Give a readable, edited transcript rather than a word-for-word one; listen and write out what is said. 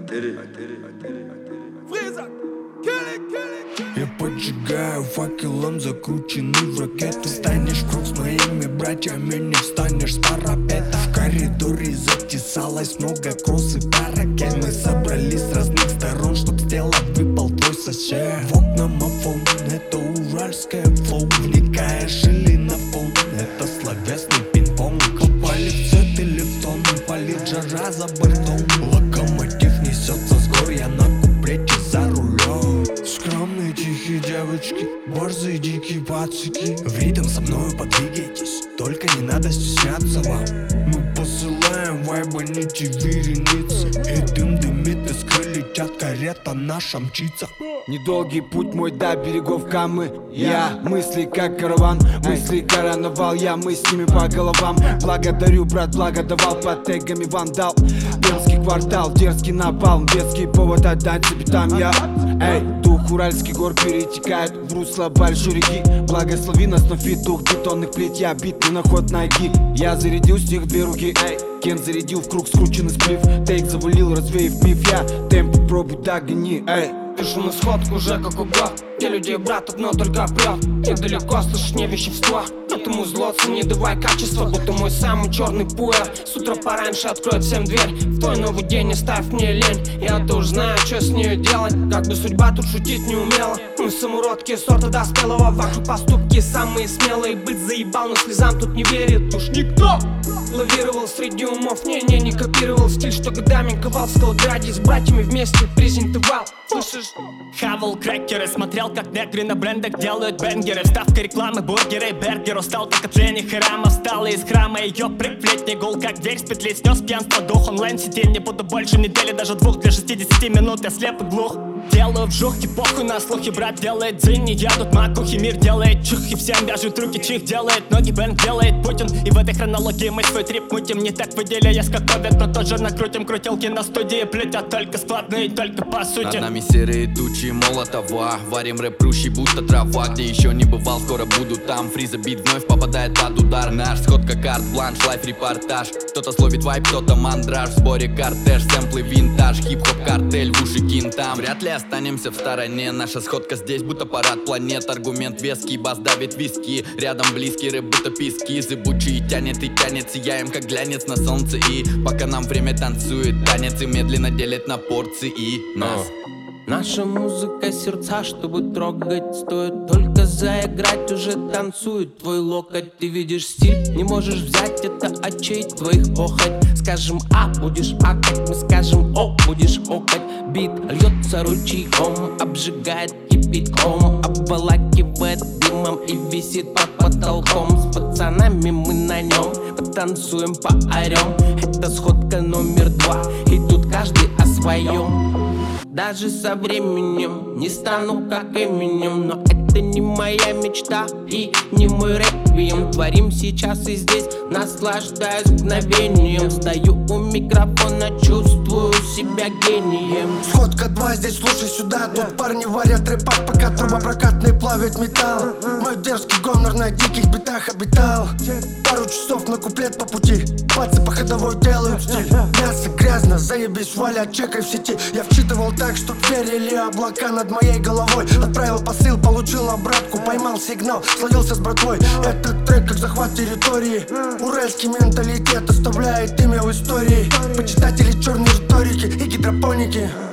Я поджигаю факелом закрученный в ракету. Станешь в круг с моими братьями, не встанешь с парапета. В коридоре затесалось много кросс и паракет. Мы собрались с разных сторон, чтоб с тела выпал твой сосед. В окна мафон, это уральское флоу. Вникаешь или на фон, это словесный пинг-понг. Попали в сет или в тон, палит жара за бортом. Локомотив несется с гор, я на куплете за рулем. Скромные тихие девочки, борзые дикие пацики. В ритм со мною подвигайтесь, только не надо стесняться вам. Мы посылаем вайбы, нити вереницы. И дым дымит, искры летят, карета наша мчится. Недолгий путь мой до берегов Камы. Я мысли как караван, мысли карнавал. Я мы с ними по головам. Благодарю, брат, благодавал под тегами вандал. Пермский квартал, дерзкий напалм. Детский повод отдать себе там я. Эй, дух уральских гор перетекает в русло большой реки. Благослови нас на фит, дух бетонных плит. Я бит не на ход ноги. Я зарядил с них две руки. Эй, Кен зарядил в круг скрученный сплив. Тейк завалил, развеяв миф. Я темп пробуй догони. Эй, пишу на сходку уже как угод. Где людей брат, но только прет. Недалеко слышишь не вещества. Этому злоться не давай качество, будто мой самый черный пуэр. С утра пораньше откроет всем дверь. В твой новый день не ставь мне лень. Я-то уж знаю, что с нее делать. Как бы судьба тут шутить не умела. Мы самородки сорта доспелого. Ваши поступки самые смелые. Быть заебал, но слезам тут не верит уж никто. Лавировал среди умов, не копировал стиль, что годами ковал в Скалграде. С братьями вместе презентовал. Слышишь? Хавал крекеры, смотрел как негры на брендах делают бенгеры. Вставка рекламы, бургеры, бергеру. Стал как от Лени Храма, встала из храма. Ее прыг в летний гол, как дверь с петли. Снес пьянство, дух онлайн-сети. Не буду больше недели, даже двух. Для 60 минут я слеп и глух. Делаю вжух, и похуй на слухи. Брат делает дзинь, едут макухи. Мир делает чих, и всем вяжут руки. Чих делает ноги, бэнк делает Путин. И в этой хронологии мы свой трип мутим. Не так выделяясь, как ковид, но тоже накрутим. Крутилки на студии плетят только складные, только по сути. Над нами серые тучи Молотова. Варим рэп прущий, будто трава. Где еще не бывал, скоро буду там. Фриза бит вновь попадает под удар. Наш сходка карт, бланш, лайф, репортаж. Кто-то словит вайп, кто-то мандраж. В сборе кортеж, сэмплы, винтаж. Хип-хоп, картель, в уши кентам. Вряд ли останемся в стороне. Наша сходка здесь, будто парад планет. Аргумент веский, бас давит виски. Рядом близкий рэп, будто писки. Зыбучий тянет и тянет. Сияем, как глянец на солнце. И пока нам время танцует танец. И медленно делит на порции и нас. Наша музыка сердца, чтобы трогать. Стоит только заиграть, уже танцует твой локоть. Ты видишь стиль, не можешь взять это от чей твоих похоть. Скажем А, будешь акать, мы скажем О, будешь окать. Бит льется ручейком, обжигает кипятком. Обволакивает дымом и висит под потолком. С пацанами мы на нем потанцуем, поорем. Это сходка номер 2, и тут каждый о своем. Даже со временем не стану как Эминем. Но это не моя мечта и не мой реквием. Творим сейчас и здесь, наслаждаюсь мгновением. Стою у микрофона, чувствую себя гением. Сходка 2, здесь слушай сюда. Тут парни варят рэпак, пока трубопрокатные плавят металл. Мой дерзкий гомер на диких битах обитал. Пару часов на куплет по пути. Пацы по ходовой делают стиль. Мясо грязно, заебись, Валя, чекай в сети. Я вчитывал так, чтоб верили облака над моей головой. Отправил посыл, получил обратку, поймал сигнал, словился с братвой. Этот трек как захват территории. Уральский менталитет оставляет имя в истории. Почитатели черной риторики и гидропоники.